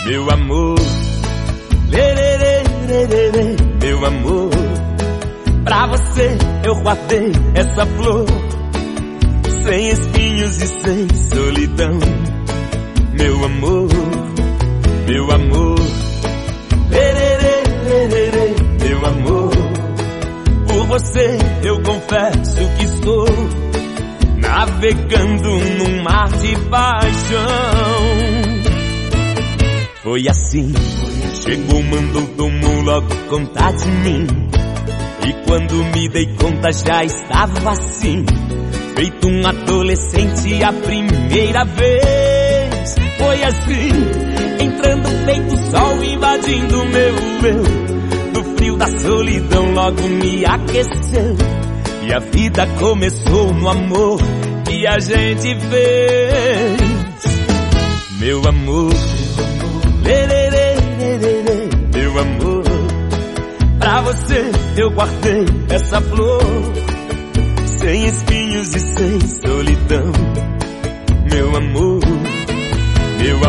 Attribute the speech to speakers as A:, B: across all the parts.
A: Meu amor, lerê, meu amor, pra você eu guardei essa flor, sem espinhos e sem solidão. Meu amor, lerê, meu amor, por você eu confesso que estou navegando num mar de paixão. Foi assim, chegou, mandou, tomou logo conta de mim. E quando me dei conta já estava assim, feito um adolescente a primeira vez. Foi assim, entrando feito sol, invadindo meu eu. No frio da solidão logo me aqueceu, e a vida começou no amor que a gente fez. Meu amor, meu amor, pra você eu guardei essa flor, sem espinhos e sem solidão. Meu amor, meu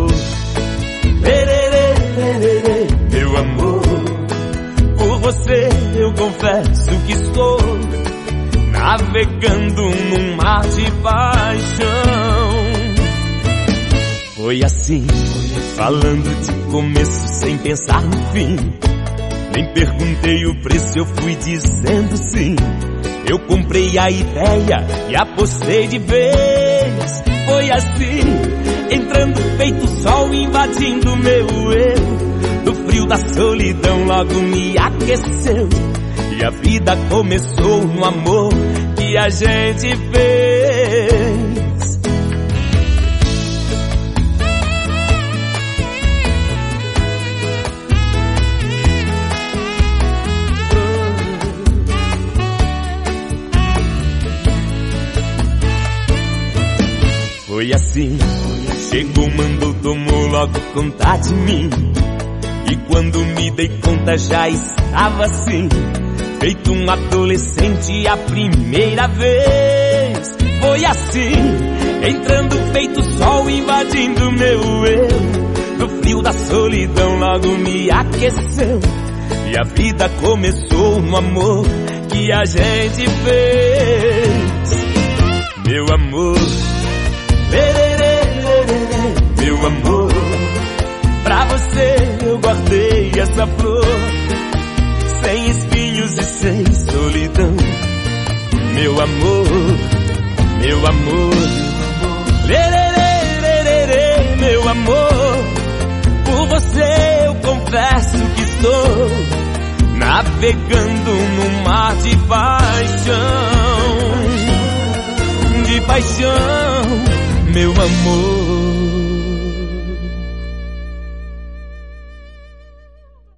A: amor, por você eu confesso que estou navegando num mar de paixão. Foi assim, falando de começo sem pensar no fim. Nem perguntei o preço, eu fui dizendo sim. Eu comprei a ideia e apostei de vez. Foi assim, entrando feito sol, invadindo meu eu. No frio da solidão logo me aqueceu, e a vida começou no amor que a gente fez. Foi assim, chegou, mandou, tomou logo conta de mim. E quando me dei conta já estava assim, feito um adolescente a primeira vez. Foi assim, entrando feito sol, invadindo meu eu. No frio da solidão logo me aqueceu, e a vida começou no amor que a gente fez. Meu amor, meu amor, pra você eu guardei essa flor, sem espinhos e sem solidão. Meu amor, lerê, meu amor, por você eu confesso que estou navegando num mar de paixão, meu amor.